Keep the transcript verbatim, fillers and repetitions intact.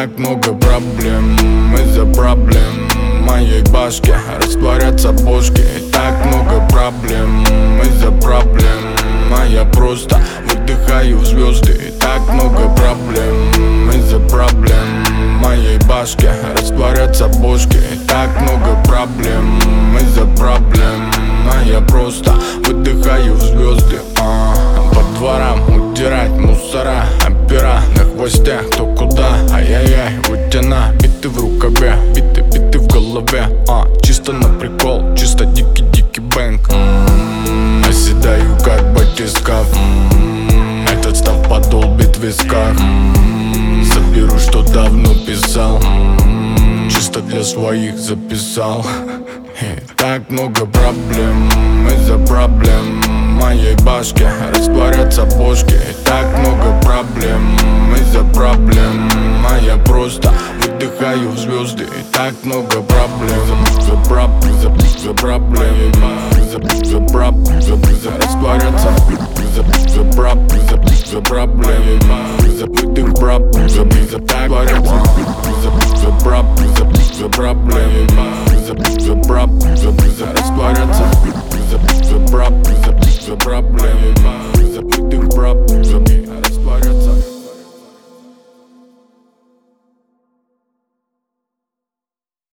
так много проблем из-за проблем в моей башке растворятся бошки. И так много проблем из-за проблем, а я просто выдыхаю в звезды. И так много проблем из-за проблем в моей башке растворятся бошки. И так много проблем из-за проблем, а я просто выдыхаю в звезды. а. По дворам удирать мусора, опера на хвосте, кто куда. Ай-яй-яй, утяна, биты в рукаве, биты, биты в голове. а. Чисто на прикол, чисто дикий-дикий бэнг. м-м-м. Оседаю как батискаф, м-м-м. Этот став подолбит в висках. м-м-м. Заберу, что давно писал, м-м-м. Чисто для своих записал. И так много проблем из-за проблем в моей башке растворятся бошки. И так много проблем из-за проблем, а я просто выдыхаю в звезды. И так много проблем за проблем, за проблем, за за проблем, за растворятся за проблем, за проблем, за выдых проблем, за растворятся за проблем, за проблем, за проблем, за растворятся.